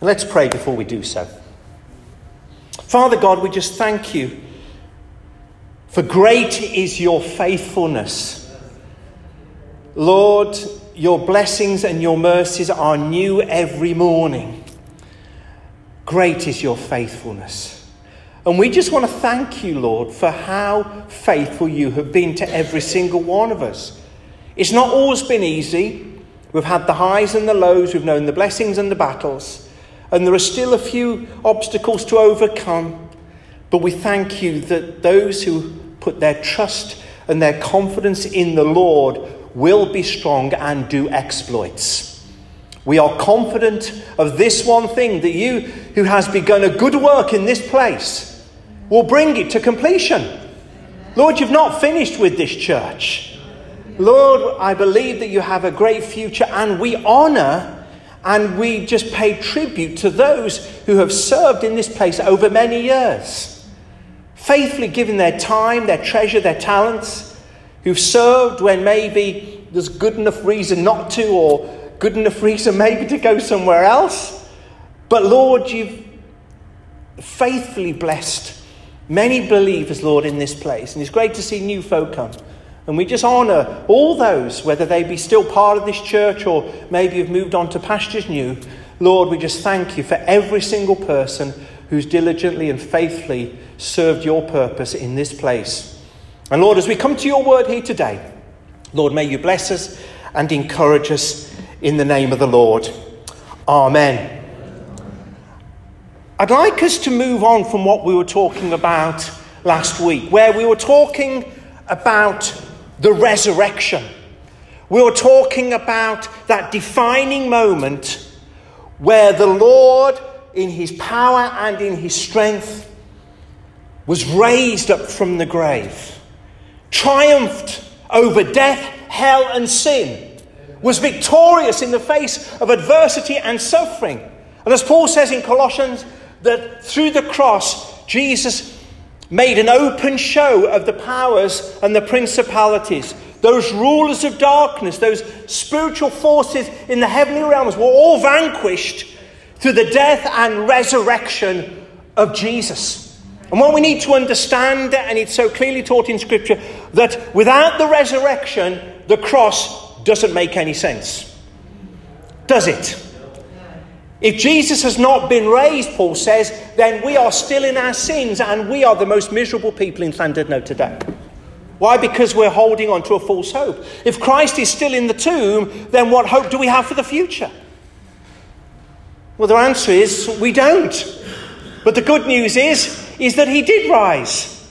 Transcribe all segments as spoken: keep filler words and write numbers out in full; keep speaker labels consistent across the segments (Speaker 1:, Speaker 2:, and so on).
Speaker 1: And let's pray before we do so. Father God, we just thank you, for great is your faithfulness. Lord, your blessings and your mercies are new every morning. Great is your faithfulness. And we just want to thank you, Lord, for how faithful you have been to every single one of us. It's not always been easy. We've had the highs and the lows. We've known the blessings and the battles. And there are still a few obstacles to overcome. But we thank you that those who put their trust and their confidence in the Lord will be strong and do exploits. We are confident of this one thing, that you who has begun a good work in this place will bring it to completion. Lord, you've not finished with this church. Lord, I believe that you have a great future, and we honour and we just pay tribute to those who have served in this place over many years, faithfully giving their time, their treasure, their talents, who've served when maybe there's good enough reason not to, or good enough reason maybe to go somewhere else. But Lord, you've faithfully blessed many believers, Lord, in this place. And it's great to see new folk come. And we just honour all those, whether they be still part of this church or maybe have moved on to pastures new. Lord, we just thank you for every single person who's diligently and faithfully served your purpose in this place. And Lord, as we come to your word here today, Lord, may you bless us and encourage us in the name of the Lord. Amen. I'd like us to move on from what we were talking about last week, where we were talking about the resurrection. We were talking about that defining moment where the Lord, in his power and in his strength, was raised up from the grave, triumphed over death, hell, and sin, was victorious in the face of adversity and suffering. And as Paul says in Colossians, that through the cross, Jesus made an open show of the powers and the principalities. Those rulers of darkness, those spiritual forces in the heavenly realms were all vanquished through the death and resurrection of Jesus. And what we need to understand, and it's so clearly taught in Scripture, that without the resurrection, the cross doesn't make any sense. Does it? If Jesus has not been raised, Paul says, then we are still in our sins, and we are the most miserable people in Llandudno today. Why? Because we're holding on to a false hope. If Christ is still in the tomb, then what hope do we have for the future? Well, the answer is we don't. But the good news is, is that he did rise.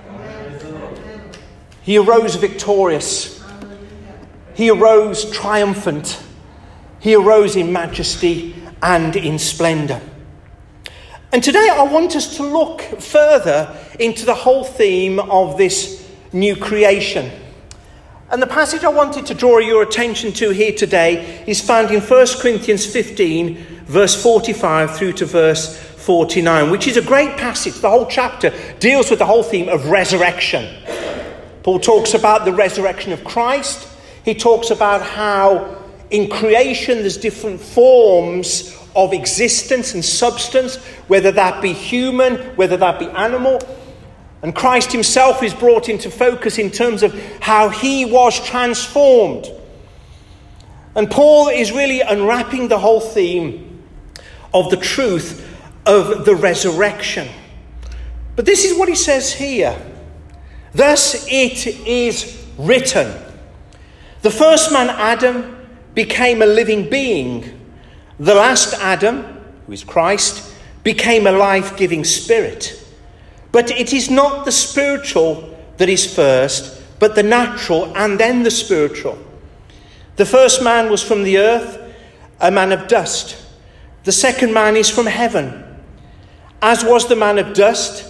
Speaker 1: He arose victorious. He arose triumphant. He arose in majesty and in splendour. And today I want us to look further into the whole theme of this new creation. And the passage I wanted to draw your attention to here today is found in First Corinthians fifteen, verse forty-five through to verse forty-nine, which is a great passage. The whole chapter deals with the whole theme of resurrection. Paul talks about the resurrection of Christ. He talks about how in creation there's different forms of existence and substance, whether that be human, whether that be animal. And Christ himself is brought into focus in terms of how he was transformed. And Paul is really unwrapping the whole theme of the truth of the resurrection. But this is what he says here. Thus it is written, the first man, Adam, became a living being. The last Adam, who is Christ, became a life-giving spirit. But it is not the spiritual that is first, but the natural and then the spiritual. The first man was from the earth, a man of dust. The second man is from heaven. As was the man of dust,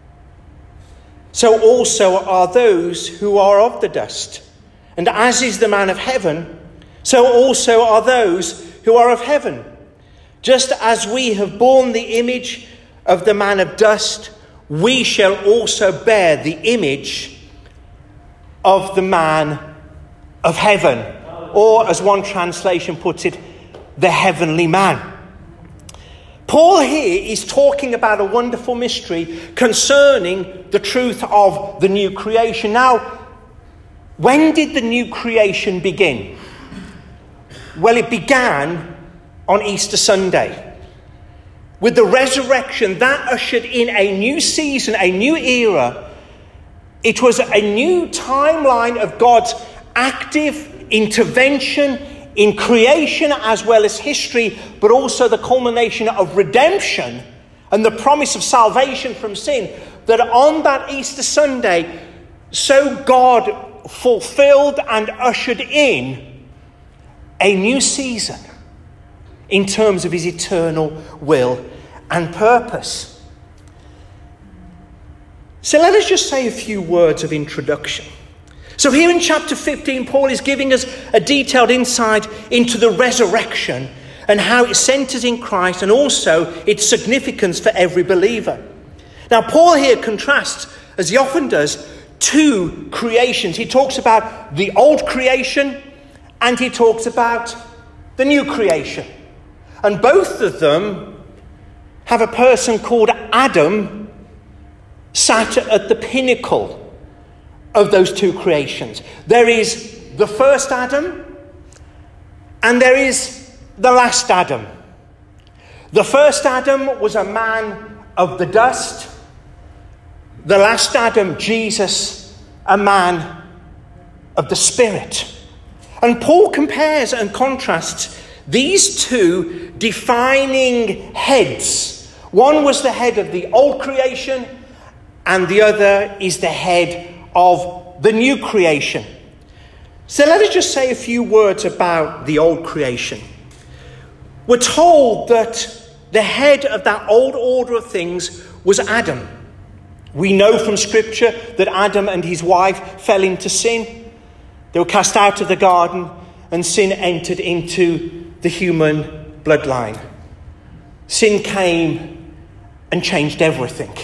Speaker 1: so also are those who are of the dust. And as is the man of heaven, so also are those who are of heaven. Just as we have borne the image of the man of dust, we shall also bear the image of the man of heaven. Or, as one translation puts it, the heavenly man. Paul here is talking about a wonderful mystery concerning the truth of the new creation. Now, when did the new creation begin? Well, it began on Easter Sunday. With the resurrection, that ushered in a new season, a new era. It was a new timeline of God's active intervention in creation as well as history, but also the culmination of redemption and the promise of salvation from sin, that on that Easter Sunday, so God fulfilled and ushered in a new season in terms of his eternal will and purpose. So let us just say a few words of introduction. So here in chapter fifteen, Paul is giving us a detailed insight into the resurrection and how it centers in Christ and also its significance for every believer. Now, Paul here contrasts, as he often does, two creations. He talks about the old creation and he talks about the new creation. And both of them have a person called Adam sat at the pinnacle of those two creations. There is the first Adam and there is the last Adam. The first Adam was a man of the dust. The last Adam, Jesus, a man of the Spirit. And Paul compares and contrasts these two defining heads. One was the head of the old creation, and the other is the head of the new creation. So let us just say a few words about the old creation. We're told that the head of that old order of things was Adam. We know from Scripture that Adam and his wife fell into sin. They were cast out of the garden and sin entered into the human bloodline. Sin came and changed everything.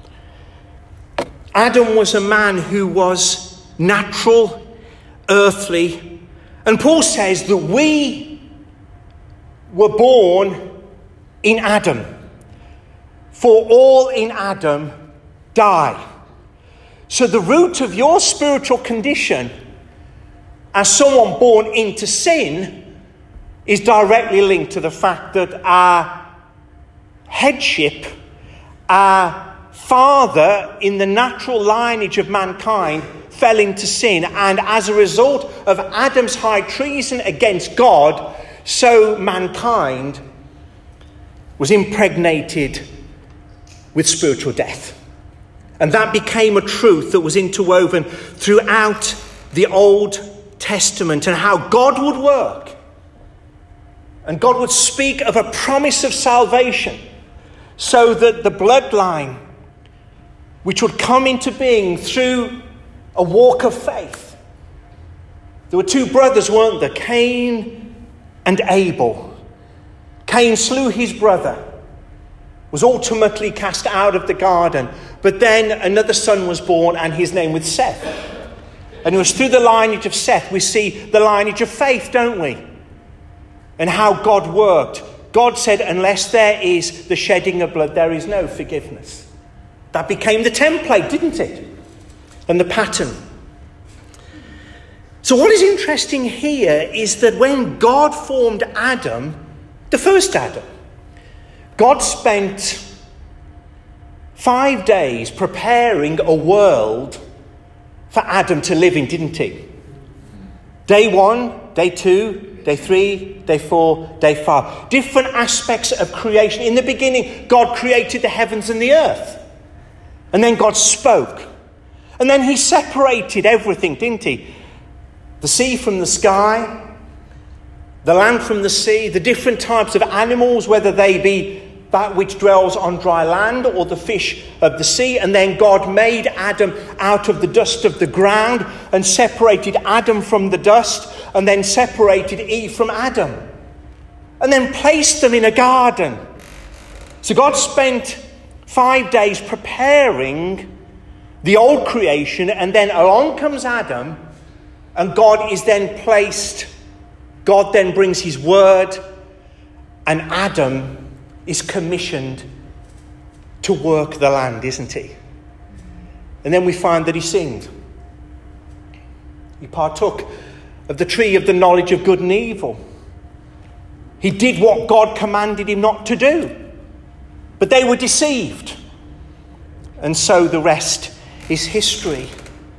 Speaker 1: Adam was a man who was natural, earthly, and Paul says that we were born in Adam. For all in Adam die. So the root of your spiritual condition as someone born into sin is directly linked to the fact that our headship, our father in the natural lineage of mankind, fell into sin, and as a result of Adam's high treason against God, so mankind was impregnated with spiritual death. And that became a truth that was interwoven throughout the Old Testament, and how God would work. And God would speak of a promise of salvation so that the bloodline, which would come into being through a walk of faith. There were two brothers, weren't there? Cain and Abel. Cain slew his brother, was ultimately cast out of the garden. But then another son was born, and his name was Seth. And it was through the lineage of Seth we see the lineage of faith, don't we? And how God worked. God said, unless there is the shedding of blood, there is no forgiveness. That became the template, didn't it? And the pattern. So what is interesting here is that when God formed Adam, the first Adam, God spent five days preparing a world for Adam to live in, didn't he? Day one, day two, day three, day four, day five. Different aspects of creation. In the beginning, God created the heavens and the earth. And then God spoke. And then he separated everything, didn't he? The sea from the sky, the land from the sea, the different types of animals, whether they be that which dwells on dry land or the fish of the sea. And then God made Adam out of the dust of the ground and separated Adam from the dust and then separated Eve from Adam and then placed them in a garden. So God spent five days preparing the old creation, and then along comes Adam, and God is then placed, God then brings his word, and Adam is commissioned to work the land, isn't he? And then we find that he sinned. He partook of the tree of the knowledge of good and evil. He did what God commanded him not to do. But they were deceived. And so the rest is history.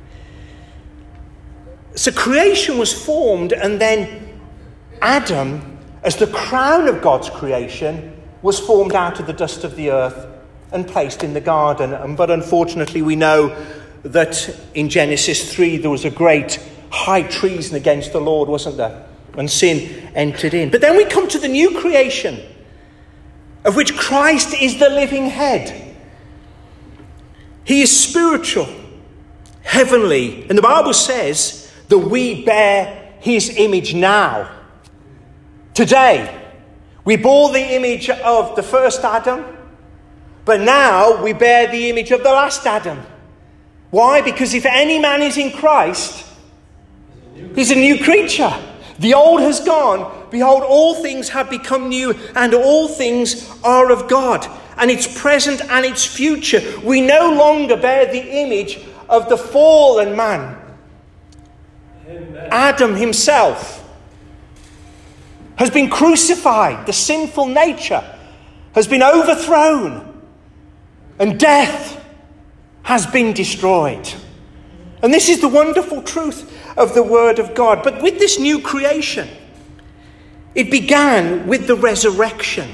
Speaker 1: So creation was formed, and then Adam, as the crown of God's creation, was formed out of the dust of the earth and placed in the garden. But unfortunately, we know that in Genesis three, there was a great high treason against the Lord, wasn't there? And sin entered in. But then we come to the new creation, of which Christ is the living head. He is spiritual, heavenly. And the Bible says that we bear his image now. Today, we bore the image of the first Adam, but now we bear the image of the last Adam. Why? Because if any man is in Christ, he's a new creature. The old has gone. Behold, all things have become new, and all things are of God. And it's present and it's future. We no longer bear the image of the fallen man. Amen. Adam himself has been crucified. The sinful nature has been overthrown. And death has been destroyed. And this is the wonderful truth of the Word of God. But with this new creation, it began with the resurrection.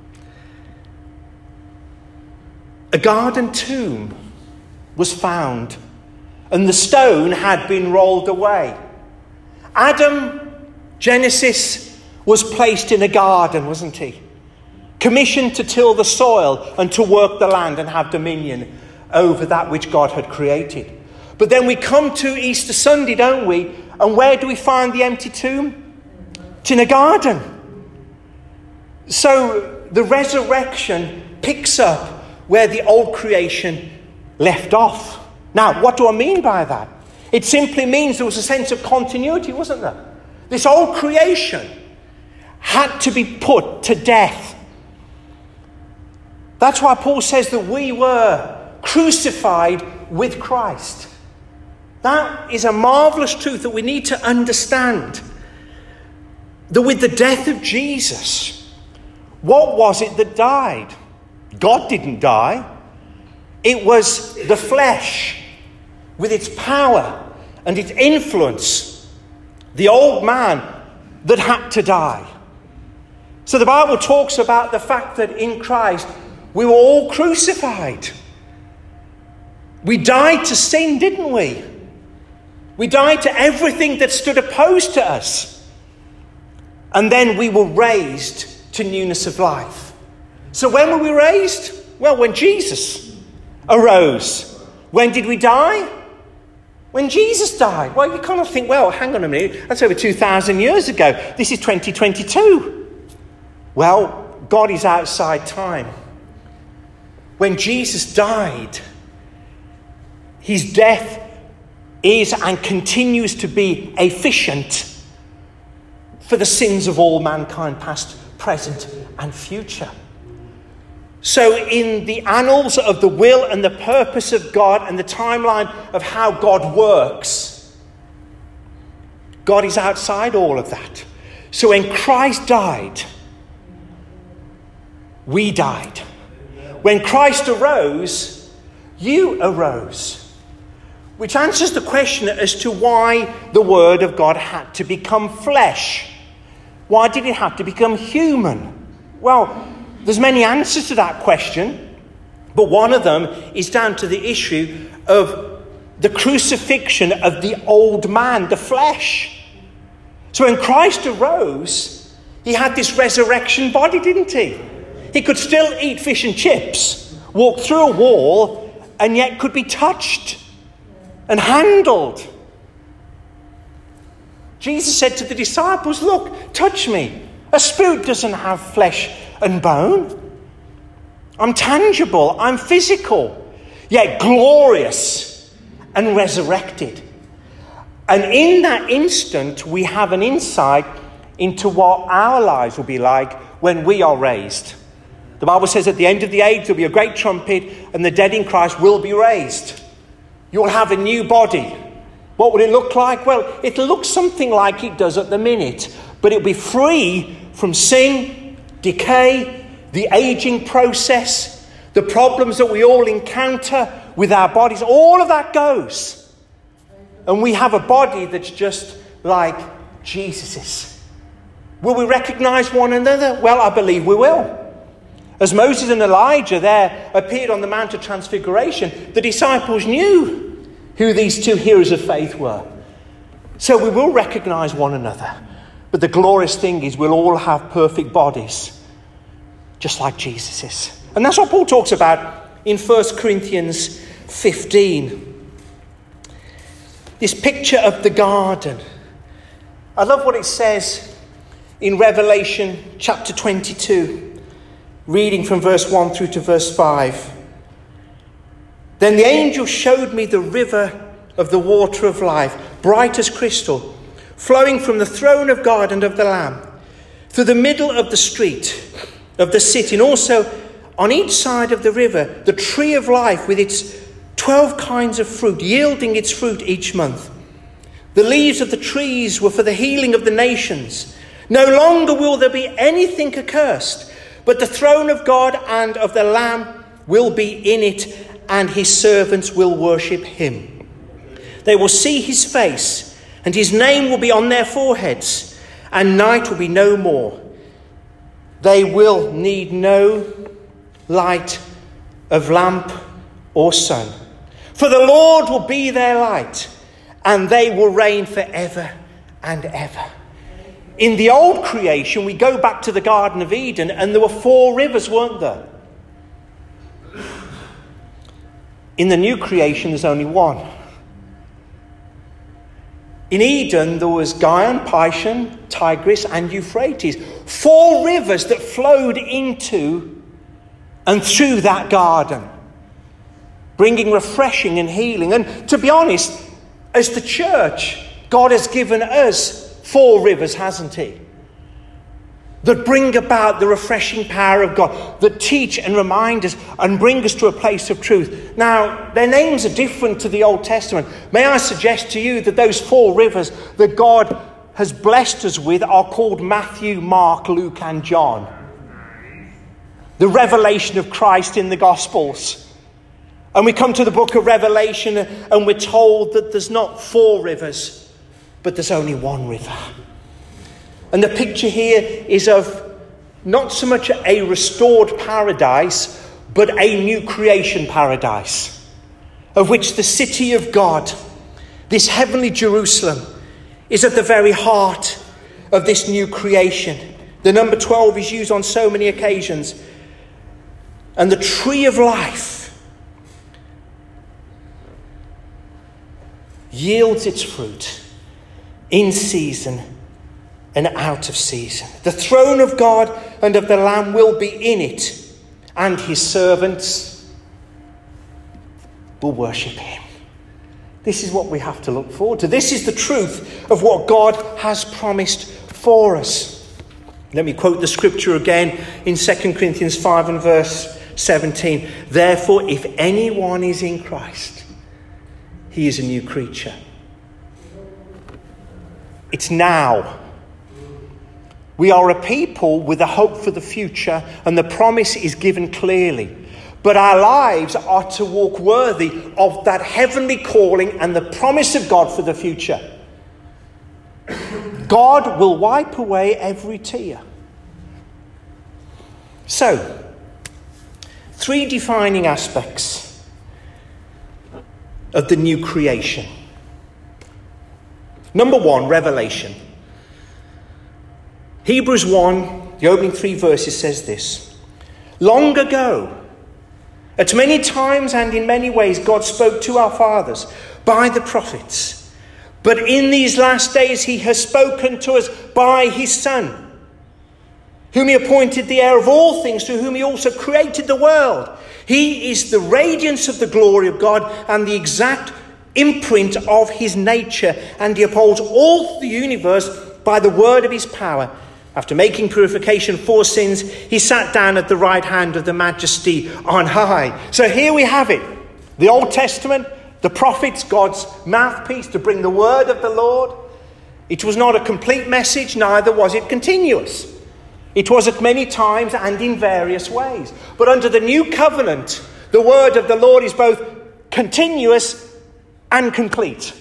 Speaker 1: A garden tomb was found, and the stone had been rolled away. Adam, Genesis, was placed in a garden, wasn't he? Commissioned to till the soil and to work the land and have dominion over that which God had created. But then we come to Easter Sunday, don't we? And where do we find the empty tomb? It's in a garden. So the resurrection picks up where the old creation left off. Now, what do I mean by that? It simply means there was a sense of continuity, wasn't there? This old creation had to be put to death. That's why Paul says that we were crucified with Christ. That is a marvelous truth that we need to understand. That with the death of Jesus, what was it that died? God didn't die. It was the flesh with its power and its influence. The old man that had to die. So the Bible talks about the fact that in Christ we were all crucified. We died to sin, didn't we? We died to everything that stood opposed to us. And then we were raised to newness of life. So when were we raised? Well, when Jesus arose. When did we die? When Jesus died. Well, you kind of think, well, hang on a minute. That's over two thousand years ago. This is twenty twenty-two. Well, God is outside time. When Jesus died, his death is and continues to be efficient for the sins of all mankind, past, present, and future. So in the annals of the will and the purpose of God and the timeline of how God works, God is outside all of that. So when Christ died, we died. When Christ arose, you arose. Which answers the question as to why the Word of God had to become flesh. Why did it have to become human? Well, there's many answers to that question, but one of them is down to the issue of the crucifixion of the old man, the flesh. So when Christ arose, he had this resurrection body, didn't he? He could still eat fish and chips, walk through a wall, and yet could be touched and handled. Jesus said to the disciples, look, touch me. A spirit doesn't have flesh and bone. I'm tangible, I'm physical, yet glorious and resurrected. And in that instant, we have an insight into what our lives will be like when we are raised. The Bible says at the end of the age there'll be a great trumpet and the dead in Christ will be raised. You'll have a new body. What would it look like? Well, it'll look something like it does at the minute, but it'll be free from sin, decay, the aging process, the problems that we all encounter with our bodies. All of that goes. And we have a body that's just like Jesus's. Will we recognize one another? Well, I believe we will. As Moses and Elijah there appeared on the Mount of Transfiguration, the disciples knew who these two heroes of faith were. So we will recognize one another. But the glorious thing is we'll all have perfect bodies, just like Jesus's. And that's what Paul talks about in First Corinthians fifteen. This picture of the garden. I love what it says in Revelation chapter twenty-two, reading from verse one through to verse five. Then the angel showed me the river of the water of life, bright as crystal, flowing from the throne of God and of the Lamb, through the middle of the street of the city, and also on each side of the river, the tree of life with its twelve kinds of fruit, yielding its fruit each month. The leaves of the trees were for the healing of the nations. No longer will there be anything accursed, but the throne of God and of the Lamb will be in it, and his servants will worship him. They will see his face, and his name will be on their foreheads, and night will be no more. They will need no light of lamp or sun. For the Lord will be their light, and they will reign forever and ever. In the old creation, we go back to the Garden of Eden, and there were four rivers, weren't there? In the new creation, there's only one. In Eden, there was Gihon, Pishon, Tigris, and Euphrates. Four rivers that flowed into and through that garden, bringing refreshing and healing. And to be honest, as the church, God has given us four rivers, hasn't he? That bring about the refreshing power of God, that teach and remind us and bring us to a place of truth. Now, their names are different to the Old Testament. May I suggest to you that those four rivers that God has blessed us with are called Matthew, Mark, Luke, and John. The revelation of Christ in the Gospels. And we come to the book of Revelation and we're told that there's not four rivers, but there's only one river. And the picture here is of not so much a restored paradise, but a new creation paradise, of which the city of God, this heavenly Jerusalem, is at the very heart of this new creation. The number twelve is used on so many occasions. And the tree of life yields its fruit in season and out of season. The throne of God and of the Lamb will be in it, and his servants will worship him. This is what we have to look forward to. This is the truth of what God has promised for us. Let me quote the scripture again in Second Corinthians five and verse seventeen. Therefore, if anyone is in Christ, he is a new creature. It's now. We are a people with a hope for the future, and the promise is given clearly. But our lives are to walk worthy of that heavenly calling and the promise of God for the future. God will wipe away every tear. So, three defining aspects of the new creation. Number one, revelation. Hebrews one, the opening three verses, says this. Long ago, at many times and in many ways, God spoke to our fathers by the prophets. But in these last days, he has spoken to us by his Son, whom he appointed the heir of all things, through whom he also created the world. He is the radiance of the glory of God and the exact imprint of his nature, and he upholds all the universe by the word of his power. After making purification for sins, he sat down at the right hand of the Majesty on high. So here we have it. The Old Testament, the prophets, God's mouthpiece to bring the word of the Lord. It was not a complete message, neither was it continuous. It was at many times and in various ways. But under the new covenant, the word of the Lord is both continuous and complete.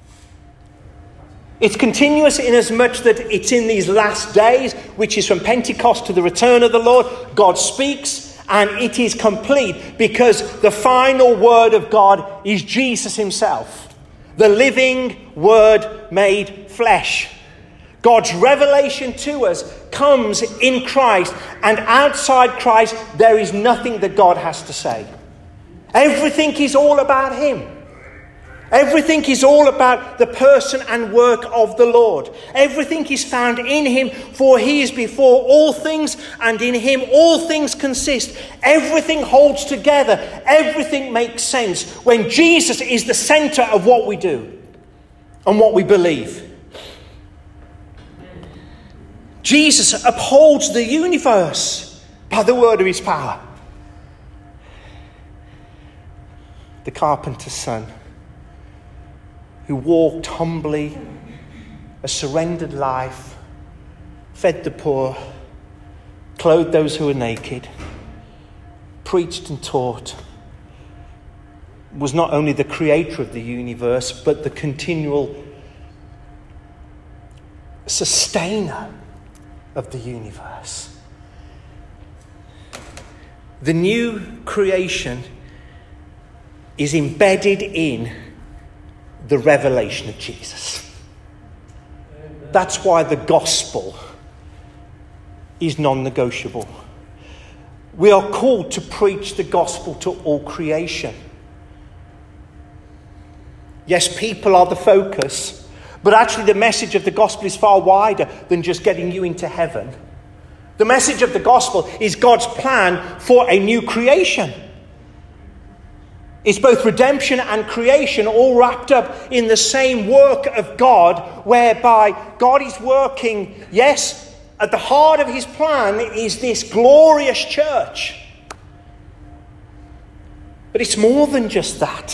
Speaker 1: It's continuous in as much that it's in these last days, which is from Pentecost to the return of the Lord. God speaks, and it is complete because the final word of God is Jesus himself, the living word made flesh. God's revelation to us comes in Christ, and outside Christ there is nothing that God has to say. Everything is all about him. Everything is all about the person and work of the Lord. Everything is found in him, for he is before all things, and in him all things consist. Everything holds together. Everything makes sense when Jesus is the centre of what we do and what we believe. Jesus upholds the universe by the word of his power. The carpenter's son, who walked humbly, a surrendered life, fed the poor, clothed those who were naked, preached and taught, was not only the creator of the universe, but the continual sustainer of the universe. The new creation is embedded in the revelation of Jesus. That's why the gospel is non-negotiable. We are called to preach the gospel to all creation. Yes, people are the focus, but actually the message of the gospel is far wider than just getting you into heaven. The message of the gospel is God's plan for a new creation. It's both redemption and creation all wrapped up in the same work of God, whereby God is working, yes, at the heart of his plan is this glorious church. But it's more than just that.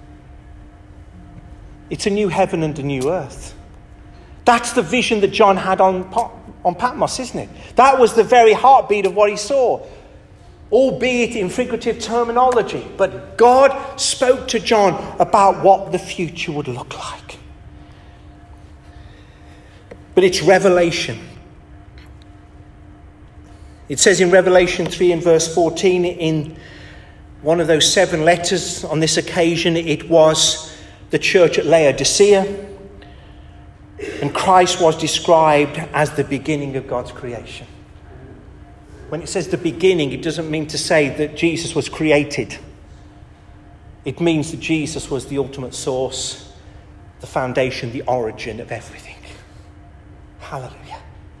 Speaker 1: It's a new heaven and a new earth. That's the vision that John had on, on Patmos, isn't it? That was the very heartbeat of what he saw. Albeit in figurative terminology. But God spoke to John about what the future would look like. But it's revelation. It says in Revelation three and verse fourteen, in one of those seven letters, on this occasion it was the church at Laodicea, and Christ was described as the beginning of God's creation. When it says the beginning, it doesn't mean to say that Jesus was created. It means that Jesus was the ultimate source, the foundation, the origin of everything. Hallelujah.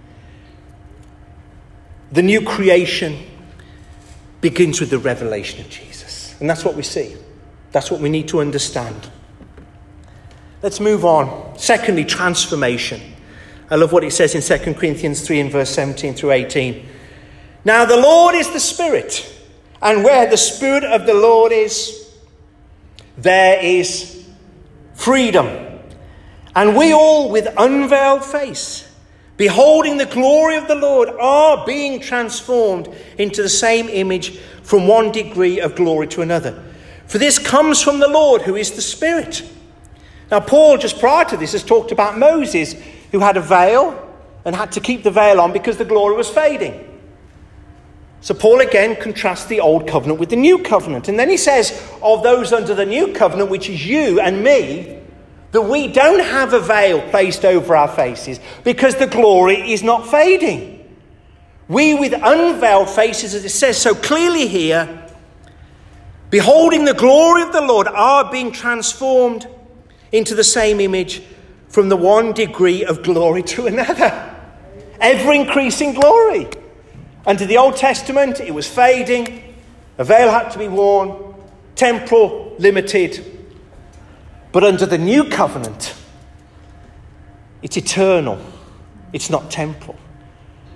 Speaker 1: The new creation begins with the revelation of Jesus. And that's what we see. That's what we need to understand. Let's move on. Secondly, transformation. I love what it says in Second Corinthians three and verse seventeen through eighteen. Now the Lord is the Spirit, and where the Spirit of the Lord is, there is freedom. And we all, with unveiled face, beholding the glory of the Lord, are being transformed into the same image from one degree of glory to another. For this comes from the Lord, who is the Spirit. Now Paul, just prior to this, has talked about Moses, who had a veil and had to keep the veil on because the glory was fading. So Paul again contrasts the old covenant with the new covenant. And then he says of those under the new covenant, which is you and me, that we don't have a veil placed over our faces because the glory is not fading. We with unveiled faces, as it says so clearly here, beholding the glory of the Lord, are being transformed into the same image from the one degree of glory to another. Ever increasing glory. Under the Old Testament, it was fading. A veil had to be worn. Temporal, limited. But under the new covenant, it's eternal. It's not temporal.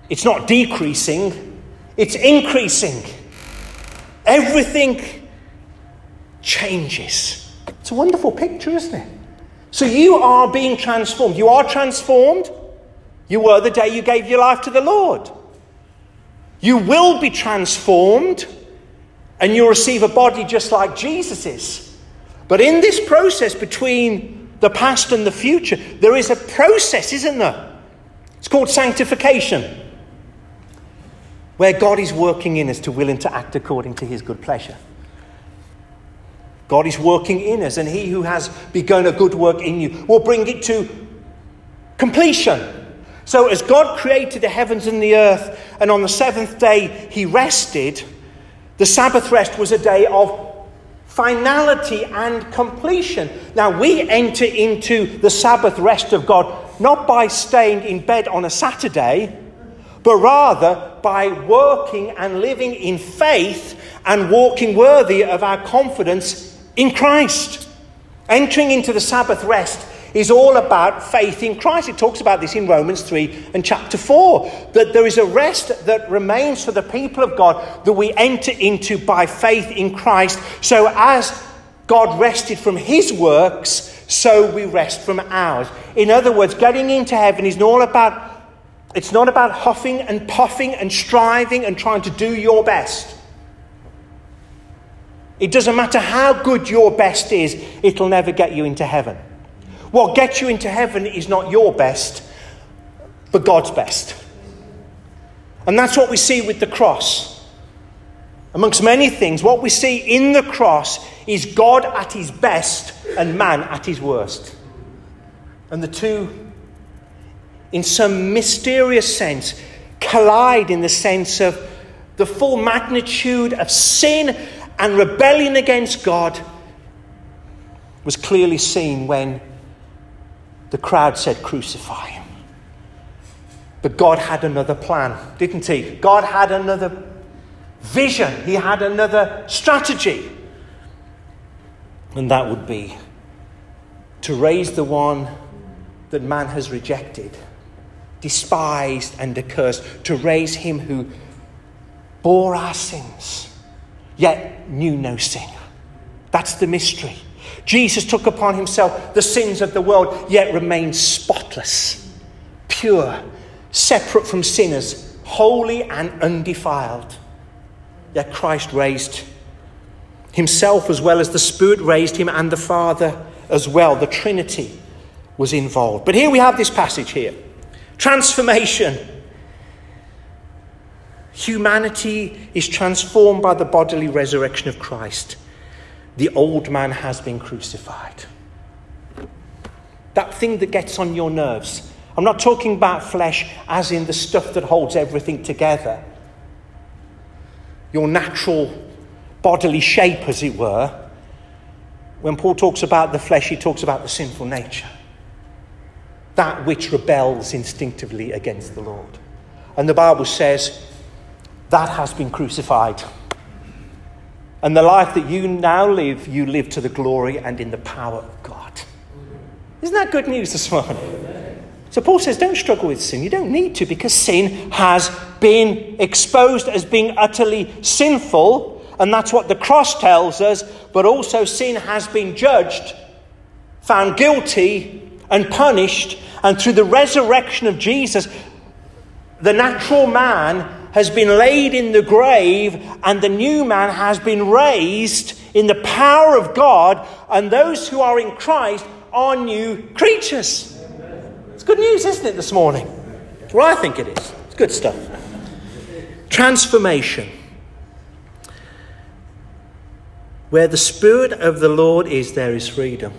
Speaker 1: It's not decreasing, it's increasing. Everything changes. It's a wonderful picture, isn't it? So you are being transformed. You are transformed. You were the day you gave your life to the Lord. You will be transformed, and you'll receive a body just like Jesus's. But in this process between the past and the future, there is a process, isn't there? It's called sanctification, where God is working in us to will and to act according to his good pleasure. God is working in us, and he who has begun a good work in you will bring it to completion. So as God created the heavens and the earth, and on the seventh day he rested, the Sabbath rest was a day of finality and completion. Now we enter into the Sabbath rest of God not by staying in bed on a Saturday, but rather by working and living in faith and walking worthy of our confidence in Christ. Entering into the Sabbath rest is all about faith in Christ. It talks about this in Romans three and chapter four, that there is a rest that remains for the people of God that we enter into by faith in Christ. So as God rested from his works, so we rest from ours. In other words, getting into heaven is all about, it's not about huffing and puffing and striving and trying to do your best. It doesn't matter how good your best is, it'll never get you into heaven. What gets you into heaven is not your best, but God's best. And that's what we see with the cross. Amongst many things, what we see in the cross is God at his best and man at his worst. And the two, in some mysterious sense, collide in the sense of the full magnitude of sin and rebellion against God was clearly seen when the crowd said, "Crucify him." But God had another plan, didn't he? God had another vision. He had another strategy. And that would be to raise the one that man has rejected, despised and accursed, to raise him who bore our sins, yet knew no sin. That's the mystery. Jesus took upon himself the sins of the world, yet remained spotless, pure, separate from sinners, holy and undefiled. Yet Christ raised himself as well as the Spirit raised him, and the Father as well. The Trinity was involved. But here we have this passage here. Transformation. Humanity is transformed by the bodily resurrection of Christ. The old man has been crucified. That thing that gets on your nerves. I'm not talking about flesh as in the stuff that holds everything together. Your natural bodily shape, as it were. When Paul talks about the flesh, he talks about the sinful nature. That which rebels instinctively against the Lord. And the Bible says that has been crucified. And the life that you now live, you live to the glory and in the power of God. Isn't that good news this morning? So Paul says, don't struggle with sin. You don't need to, because sin has been exposed as being utterly sinful. And that's what the cross tells us. But also sin has been judged, found guilty and punished. And through the resurrection of Jesus, the natural man has been laid in the grave, and the new man has been raised in the power of God, and those who are in Christ are new creatures. It's good news, isn't it, this morning? Well, I think it is. It's good stuff. Transformation. Where the Spirit of the Lord is, there is freedom.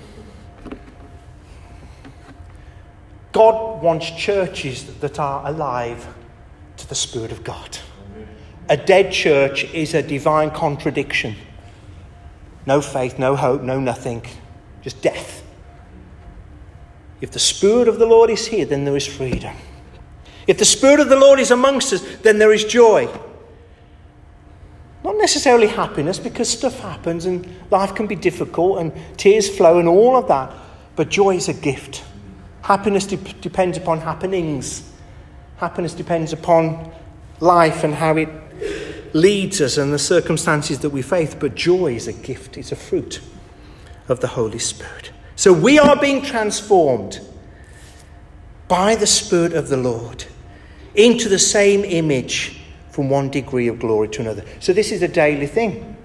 Speaker 1: God wants churches that are alive to the Spirit of God. A dead church is a divine contradiction. No faith, no hope, no nothing. Just death. If the Spirit of the Lord is here, then there is freedom. If the Spirit of the Lord is amongst us, then there is joy. Not necessarily happiness, because stuff happens and life can be difficult and tears flow and all of that. But joy is a gift. Happiness de- depends upon happenings. Happiness depends upon life and how it leads us and the circumstances that we face. But joy is a gift, it's a fruit of the Holy Spirit. So we are being transformed by the Spirit of the Lord into the same image from one degree of glory to another. So this is a daily thing.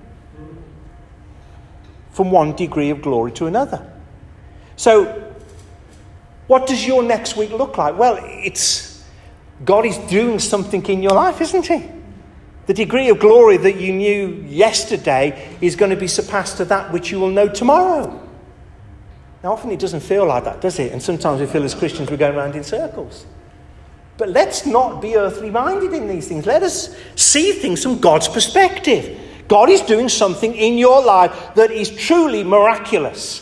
Speaker 1: From one degree of glory to another. So what does your next week look like? Well, it's God is doing something in your life, isn't he? The degree of glory that you knew yesterday is going to be surpassed to that which you will know tomorrow. Now, often it doesn't feel like that, does it? And sometimes we feel as Christians we're going around in circles. But let's not be earthly minded in these things. Let us see things from God's perspective. God is doing something in your life that is truly miraculous.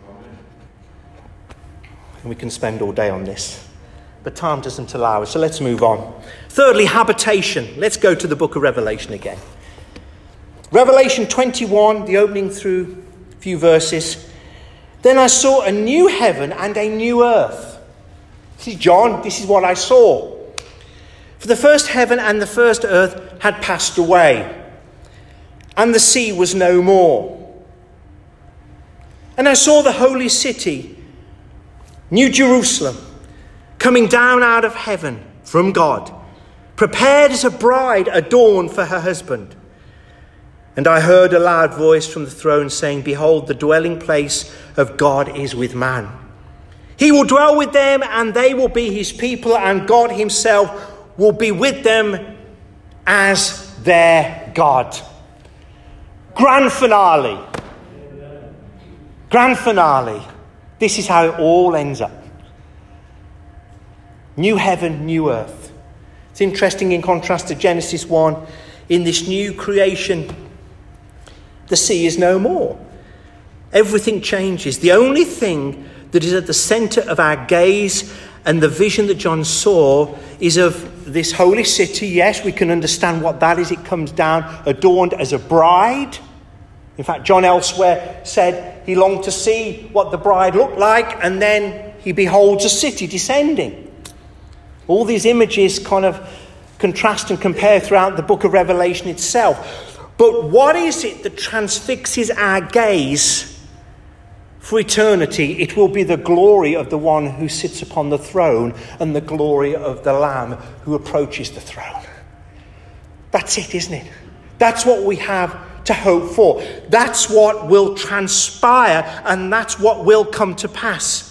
Speaker 1: And we can spend all day on this. But time doesn't allow us, so let's move on. Thirdly, habitation. Let's go to the book of Revelation again. Revelation twenty-one, the opening through a few verses. Then I saw a new heaven and a new earth. This is John, this is what I saw. For the first heaven and the first earth had passed away, and the sea was no more. And I saw the holy city, New Jerusalem, coming down out of heaven from God, prepared as a bride adorned for her husband. And I heard a loud voice from the throne saying, behold, the dwelling place of God is with man. He will dwell with them, and they will be his people, and God himself will be with them as their God. Grand finale. Grand finale. This is how it all ends up. New heaven, new earth. It's interesting in contrast to Genesis one. In this new creation, the sea is no more. Everything changes. The only thing that is at the centre of our gaze and the vision that John saw is of this holy city. Yes, we can understand what that is. It comes down adorned as a bride. In fact, John elsewhere said he longed to see what the bride looked like, and then he beholds a city descending. All these images kind of contrast and compare throughout the book of Revelation itself. But what is it that transfixes our gaze for eternity? It will be the glory of the one who sits upon the throne and the glory of the Lamb who approaches the throne. That's it, isn't it? That's what we have to hope for. That's what will transpire, and that's what will come to pass.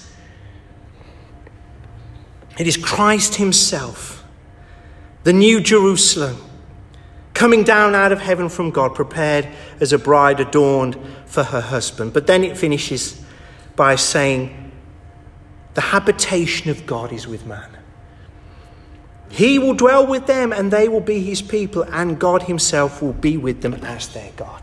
Speaker 1: It is Christ himself, the New Jerusalem, coming down out of heaven from God, prepared as a bride adorned for her husband. But then it finishes by saying, the habitation of God is with man. He will dwell with them, and they will be his people, and God himself will be with them as their God.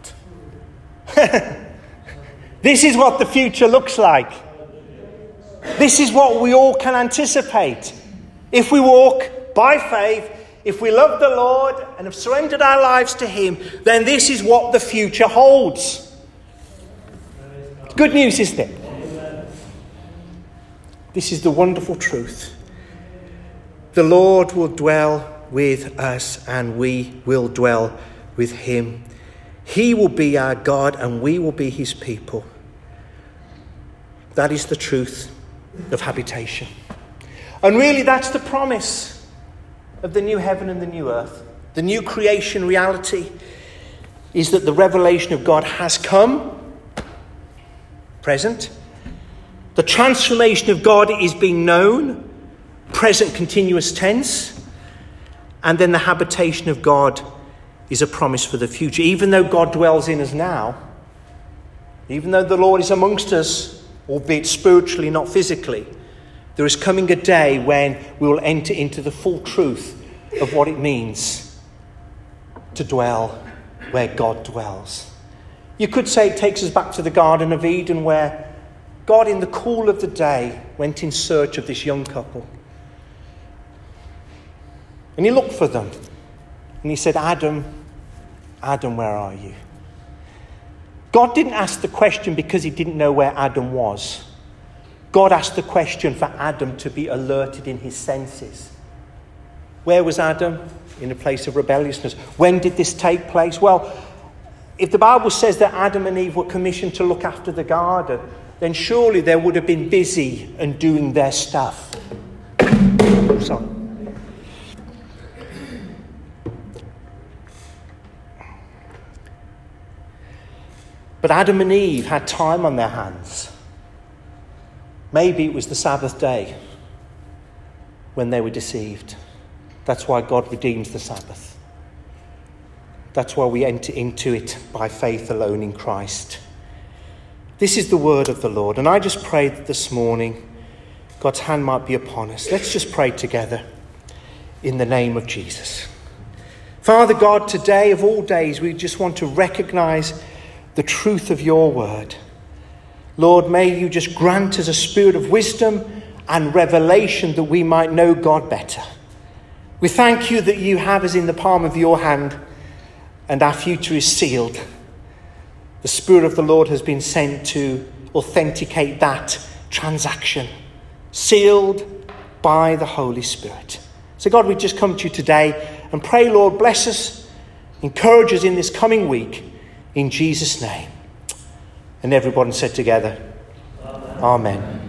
Speaker 1: This is what the future looks like. This is what we all can anticipate. If we walk by faith, if we love the Lord and have surrendered our lives to him, then this is what the future holds. Good news, isn't it? This is the wonderful truth. The Lord will dwell with us, and we will dwell with him. He will be our God, and we will be his people. That is the truth of habitation. And really, that's the promise of the new heaven and the new earth. The new creation reality is that the revelation of God has come, present. The transformation of God is being known, present continuous tense. And then the habitation of God is a promise for the future. Even though God dwells in us now, even though the Lord is amongst us, albeit spiritually, not physically, there is coming a day when we will enter into the full truth of what it means to dwell where God dwells. You could say it takes us back to the Garden of Eden, where God, in the cool of the day, went in search of this young couple. And he looked for them. And he said, Adam, Adam, where are you? God didn't ask the question because he didn't know where Adam was. God asked the question for Adam to be alerted in his senses. Where was Adam? In a place of rebelliousness. When did this take place? Well, if the Bible says that Adam and Eve were commissioned to look after the garden, then surely they would have been busy and doing their stuff. Sorry. But Adam and Eve had time on their hands. Maybe it was the Sabbath day when they were deceived. That's why God redeems the Sabbath. That's why we enter into it by faith alone in Christ. This is the word of the Lord. And I just pray that this morning God's hand might be upon us. Let's just pray together in the name of Jesus. Father God, today of all days, we just want to recognize the truth of your word. Lord, may you just grant us a spirit of wisdom and revelation that we might know God better. We thank you that you have us in the palm of your hand and our future is sealed. The Spirit of the Lord has been sent to authenticate that transaction, sealed by the Holy Spirit. So God, we just come to you today and pray, Lord, bless us, encourage us in this coming week, in Jesus' name. And everybody said together, Amen. Amen.